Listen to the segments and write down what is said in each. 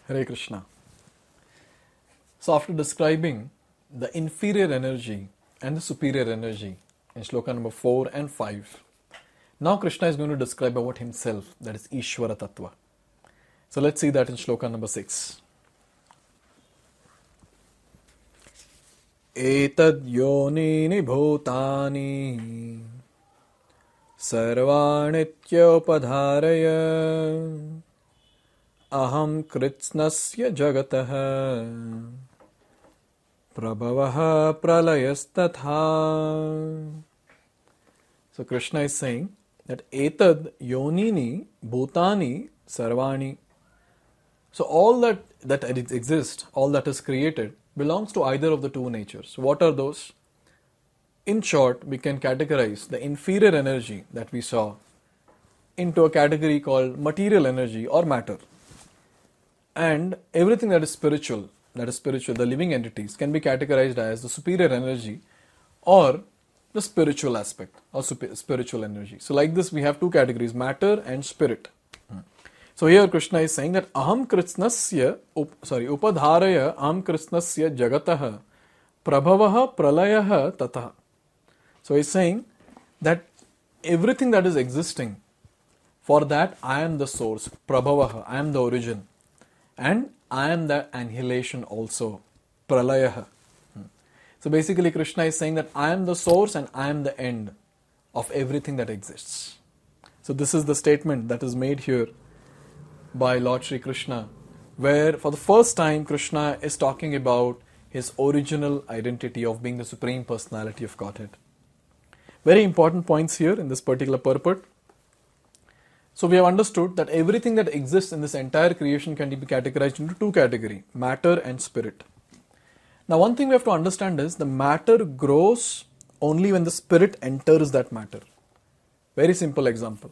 Hare Krishna. So after describing the inferior energy and the superior energy in shloka number 4 and 5, now Krishna is going to describe about himself, that is Ishvara Tattva. So let's see that in shloka number 6. Etad yonini bhutani sarvanityopadharaya aham kritsnasya jagataha prabhavaha pralayastatha. So Krishna is saying that etad yonini bhutani sarvani. So all that exists, all that is created, belongs to either of the two natures. What are those? In short, we can categorize the inferior energy that we saw into a category called material energy or matter. And everything that is spiritual, the living entities, can be categorized as the superior energy or the spiritual aspect or spiritual energy. So like this, we have two categories, matter and spirit. So here Krishna is saying that aham kritsnasya, upadharaya aham kritsnasya jagataha prabhavaha pralayaha tatha. So he's saying that everything that is existing, for that I am the source, prabhavaha, I am the origin, and I am the annihilation also, pralayaha. So basically Krishna is saying that I am the source and I am the end of everything that exists. So this is the statement that is made here by Lord Shri Krishna, where for the first time Krishna is talking about his original identity of being the Supreme Personality of Godhead. Very important points here in this particular purport. So we have understood that everything that exists in this entire creation can be categorized into two categories, matter and spirit. Now one thing we have to understand is the matter grows only when the spirit enters that matter. Very simple example.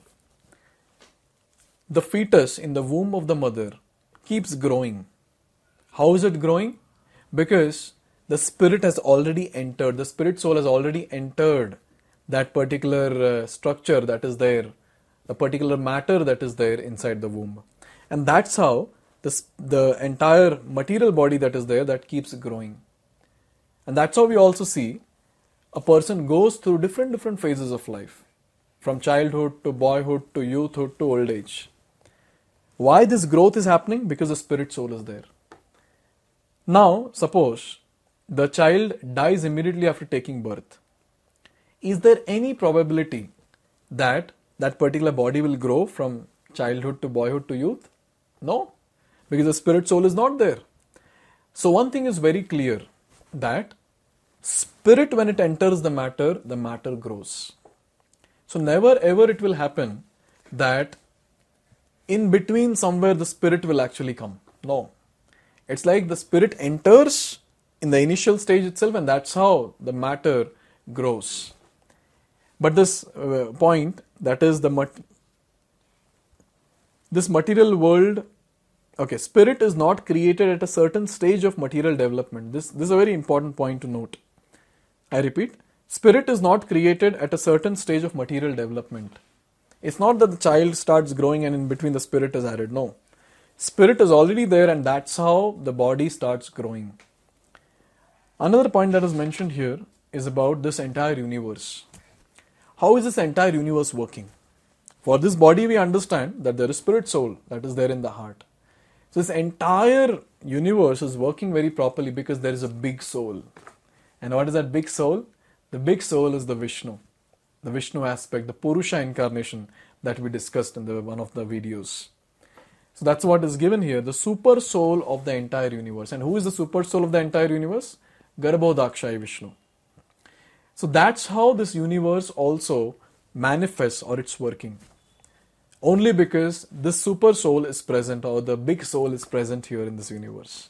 The fetus in the womb of the mother keeps growing. How is it growing? Because the spirit has already entered, the spirit soul has already entered that particular structure that is there, the particular matter that is there inside the womb. And that's how the entire material body that is there, that keeps growing. And that's how we also see a person goes through different phases of life, from childhood to boyhood to youthhood to old age. Why this growth is happening? Because the spirit soul is there. Now, suppose the child dies immediately after taking birth. Is there any probability that that particular body will grow from childhood to boyhood to youth? No, because the spirit soul is not there. So one thing is very clear, that spirit, when it enters the matter grows. So never ever it will happen that in between somewhere the spirit will actually come. No. It's like the spirit enters in the initial stage itself, and that's how the matter grows. But this point, that is this material world, spirit is not created at a certain stage of material development. This is a very important point to note. I repeat, spirit is not created at a certain stage of material development. It's not that the child starts growing and in between the spirit is added. No. Spirit is already there, and that's how the body starts growing. Another point that is mentioned here is about this entire universe. How is this entire universe working? For this body we understand that there is spirit soul that is there in the heart. So this entire universe is working very properly because there is a big soul. And what is that big soul? The big soul is the Vishnu. The Vishnu aspect, the Purusha incarnation that we discussed in one of the videos. So that's what is given here, the super soul of the entire universe. And who is the super soul of the entire universe? Garbhodakshaya Vishnu. So that's how this universe also manifests, or it's working. Only because this super soul is present, or the big soul is present here in this universe.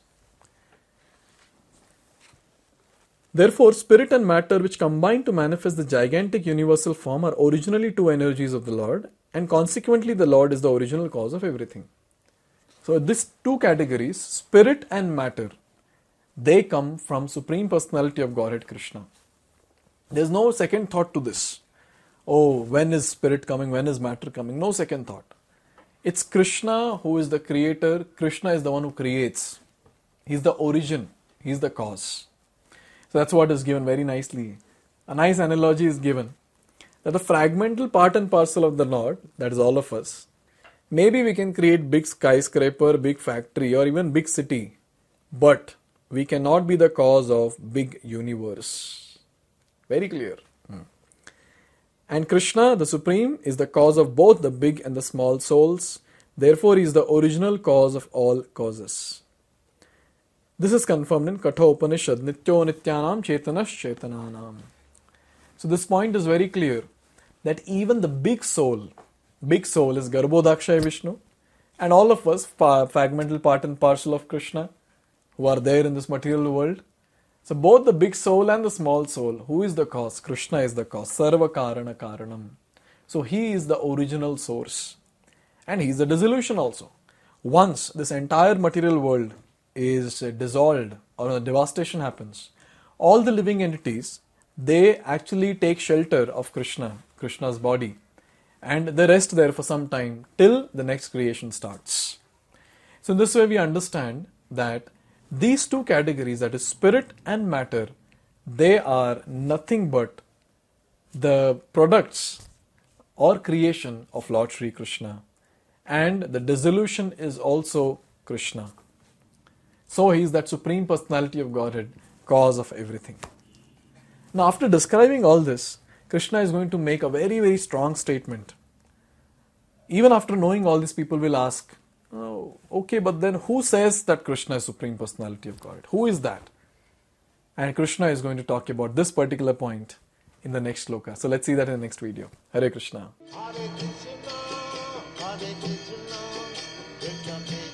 Therefore, spirit and matter, which combine to manifest the gigantic universal form, are originally two energies of the Lord, and consequently the Lord is the original cause of everything. So these two categories, spirit and matter, they come from Supreme Personality of Godhead Krishna. There's no second thought to this. Oh, when is spirit coming? When is matter coming? No second thought. It's Krishna who is the creator. Krishna is the one who creates. He's the origin. He's the cause. So that's what is given very nicely. A nice analogy is given that the fragmental part and parcel of the Lord, that is all of us, maybe we can create big skyscraper, big factory, or even big city, but we cannot be the cause of big universe. Very clear. And Krishna, the Supreme, is the cause of both the big and the small souls. Therefore, he is the original cause of all causes. This is confirmed in Katha Upanishad, Nityo Nityanam Chetanas Chetananam. So this point is very clear that even the big soul is Garbhodakshay Vishnu, and all of us, fragmental part and parcel of Krishna, who are there in this material world. So both the big soul and the small soul, who is the cause? Krishna is the cause. Sarva Karana Karanam. So he is the original source. And he is the dissolution also. Once this entire material world is dissolved or a devastation happens, all the living entities, they actually take shelter of Krishna, Krishna's body, and they rest there for some time till the next creation starts. So in this way we understand that these two categories, that is spirit and matter, they are nothing but the products or creation of Lord Sri Krishna, and the dissolution is also Krishna. So he is that Supreme Personality of Godhead, cause of everything. Now after describing all this, Krishna is going to make a very, very strong statement. Even after knowing all this, people will ask, oh, okay, but then who says that Krishna is Supreme Personality of God? Who is that? And Krishna is going to talk about this particular point in the next sloka. So let's see that in the next video. Hare Krishna. Hare Krishna, Hare Krishna, Krishna Krishna.